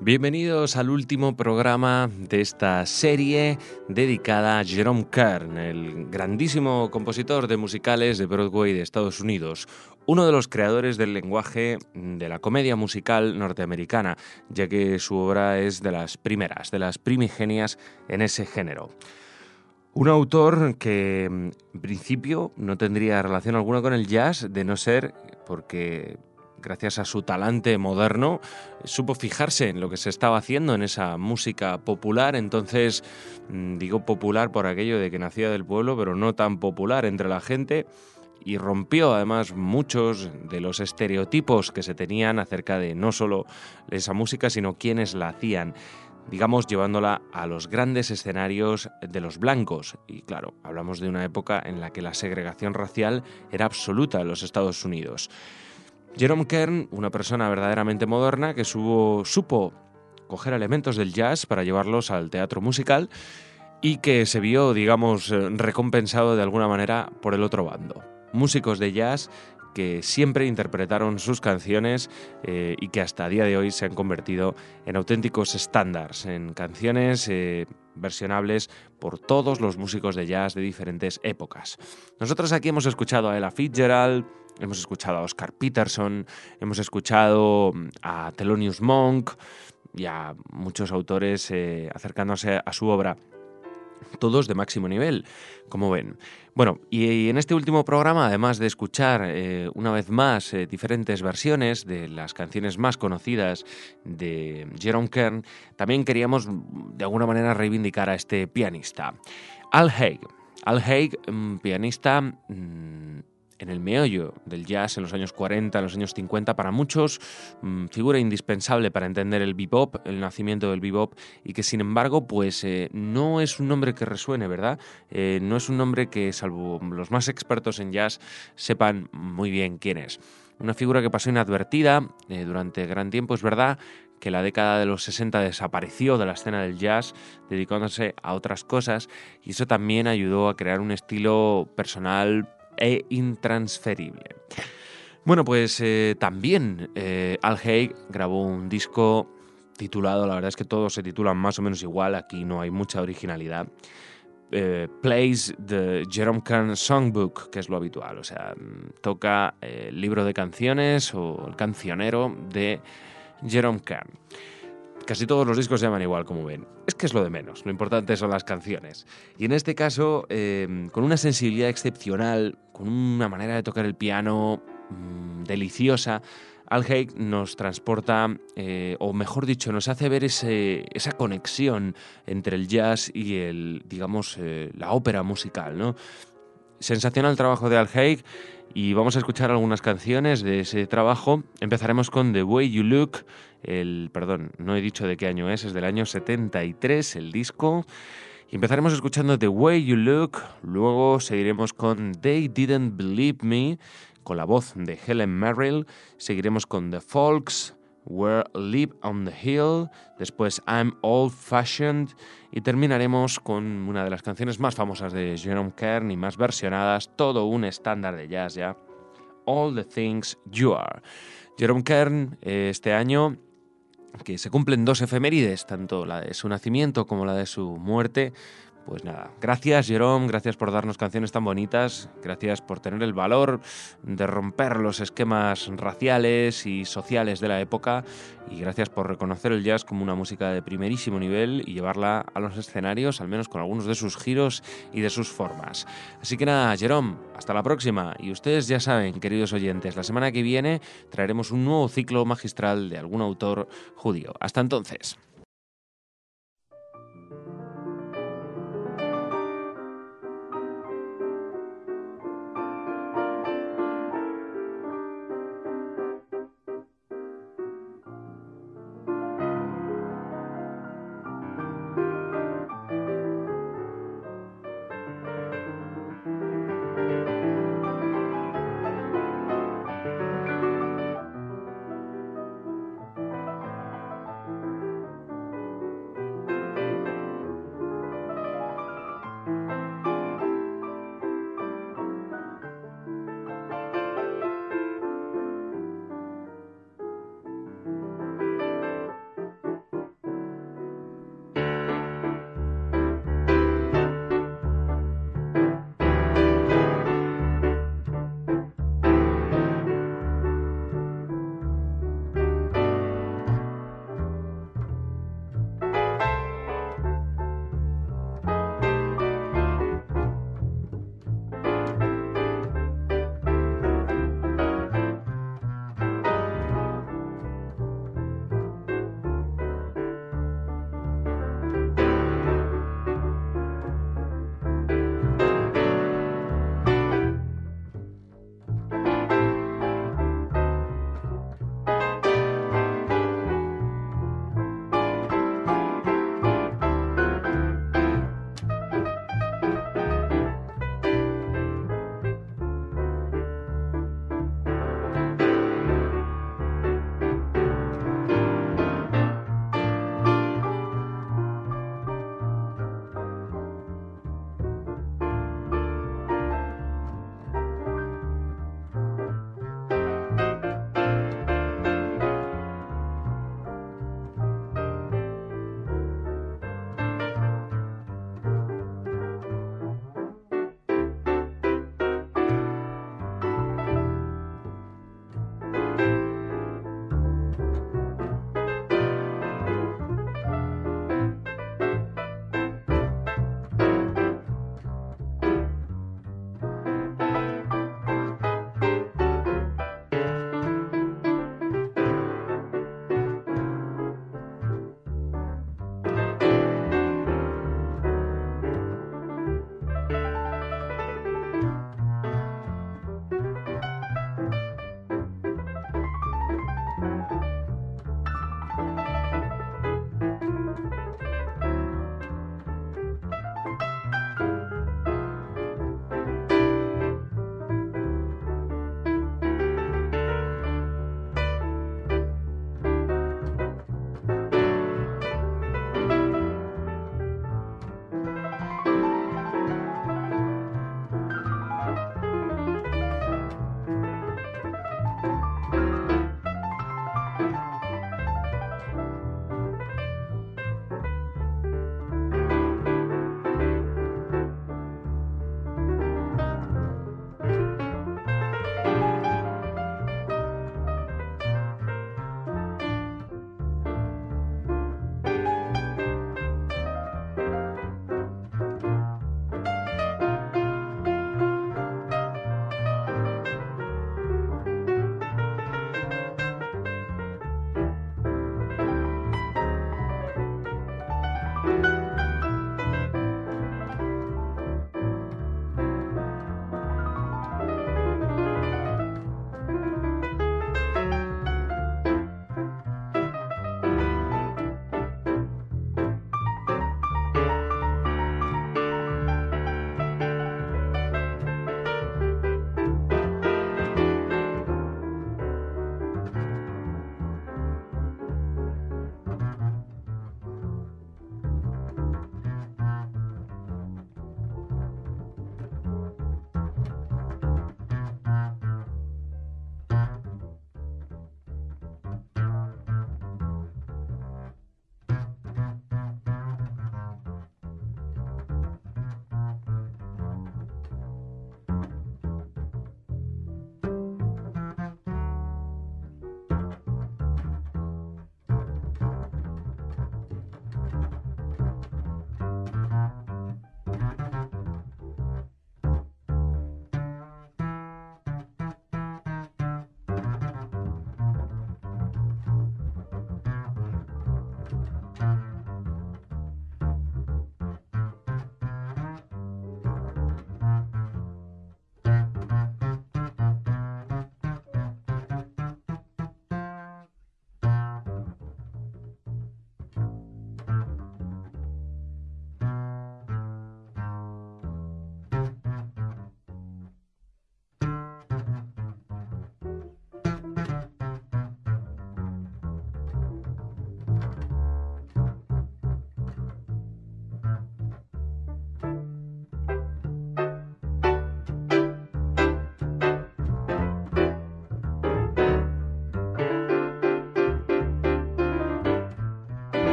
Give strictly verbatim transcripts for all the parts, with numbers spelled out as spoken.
Bienvenidos al último programa de esta serie dedicada a Jerome Kern, el grandísimo compositor de musicales de Broadway de Estados Unidos, uno de los creadores del lenguaje de la comedia musical norteamericana, ya que su obra es de las primeras, de las primigenias en ese género. Un autor que en principio no tendría relación alguna con el jazz, de no ser porque gracias a su talante moderno, supo fijarse en lo que se estaba haciendo en esa música popular. Entonces, digo popular por aquello de que nacía del pueblo, pero no tan popular entre la gente, y rompió además muchos de los estereotipos que se tenían acerca de no solo esa música, sino quienes la hacían, digamos, llevándola a los grandes escenarios de los blancos. Y claro, hablamos de una época en la que la segregación racial era absoluta en los Estados Unidos. Jerome Kern, una persona verdaderamente moderna que supo, supo coger elementos del jazz para llevarlos al teatro musical y que se vio, digamos, recompensado de alguna manera por el otro bando. Músicos de jazz que siempre interpretaron sus canciones eh, y que hasta el día de hoy se han convertido en auténticos estándares, en canciones eh, versionables por todos los músicos de jazz de diferentes épocas. Nosotros aquí hemos escuchado a Ella Fitzgerald, hemos escuchado a Oscar Peterson, hemos escuchado a Thelonious Monk y a muchos autores eh, acercándose a su obra, todos de máximo nivel, como ven. Bueno, y en este último programa, además de escuchar eh, una vez más eh, diferentes versiones de las canciones más conocidas de Jerome Kern, también queríamos de alguna manera reivindicar a este pianista, Al Haig. Al Haig, un pianista mmm, en el meollo del jazz en los años cuarenta, en los años cincuenta, para muchos, mmm, figura indispensable para entender el bebop, el nacimiento del bebop, y que sin embargo, pues eh, no es un nombre que resuene, ¿verdad? Eh, no es un nombre que, salvo los más expertos en jazz, sepan muy bien quién es. Una figura que pasó inadvertida eh, durante gran tiempo, es verdad, que la década de los sesenta desapareció de la escena del jazz, dedicándose a otras cosas, y eso también ayudó a crear un estilo personal e intransferible. Bueno, pues eh, también eh, Al Haig grabó un disco titulado, la verdad es que todos se titulan más o menos igual, aquí no hay mucha originalidad, eh, Plays the Jerome Kern Songbook, que es lo habitual, o sea, toca eh, el libro de canciones o el cancionero de Jerome Kern. Casi todos los discos se llaman igual, como ven. Es que es lo de menos, lo importante son las canciones. Y en este caso, eh, con una sensibilidad excepcional, con una manera de tocar el piano mmm, deliciosa, Al Haig nos transporta, eh, o mejor dicho, nos hace ver ese, esa conexión entre el jazz y el, digamos, eh, la ópera musical, ¿no? Sensacional trabajo de Al Haig, y vamos a escuchar algunas canciones de ese trabajo. Empezaremos con The Way You Look, el, perdón, no he dicho de qué año es, es del año setenta y tres el disco. Y empezaremos escuchando The Way You Look, luego seguiremos con They Didn't Believe Me, con la voz de Helen Merrill, seguiremos con The Folks, Where Live on the Hill, después I'm Old Fashioned, y terminaremos con una de las canciones más famosas de Jerome Kern y más versionadas, todo un estándar de jazz ya, All the Things You Are. Jerome Kern, eh, este año, que se cumplen dos efemérides, tanto la de su nacimiento como la de su muerte. Pues nada, gracias Jerome, gracias por darnos canciones tan bonitas, gracias por tener el valor de romper los esquemas raciales y sociales de la época, y gracias por reconocer el jazz como una música de primerísimo nivel y llevarla a los escenarios, al menos con algunos de sus giros y de sus formas. Así que nada, Jerome, hasta la próxima. Y ustedes ya saben, queridos oyentes, la semana que viene traeremos un nuevo ciclo magistral de algún autor judío. Hasta entonces.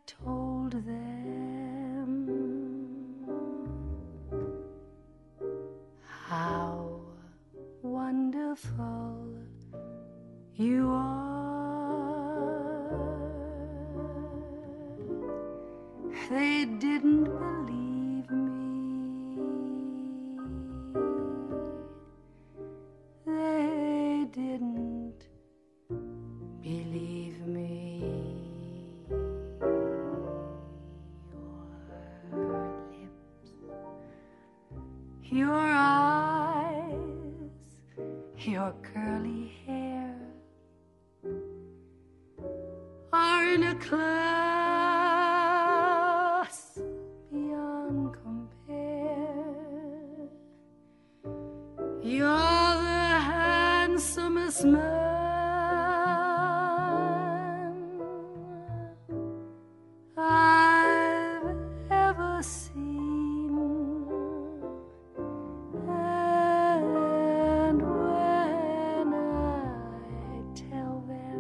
told them how wonderful you are. They didn't believe me. They didn't believe me. Your lips, your eyes, your curly hair are in a class beyond compare. You're the handsomest man I've ever seen. And when I tell them,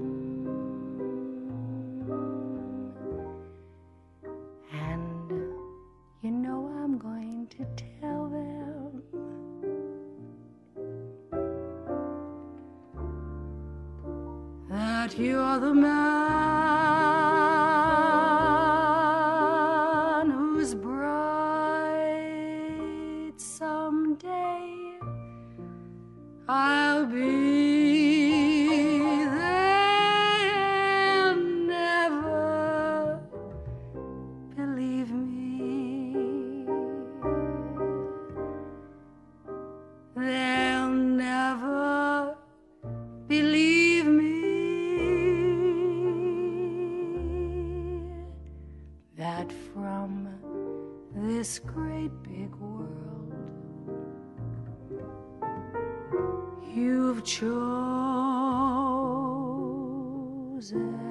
and you know I'm going to tell them, that you're the man whose bride someday I'll be, they'll never believe me. They'll never believe me. That from this great big world you've chosen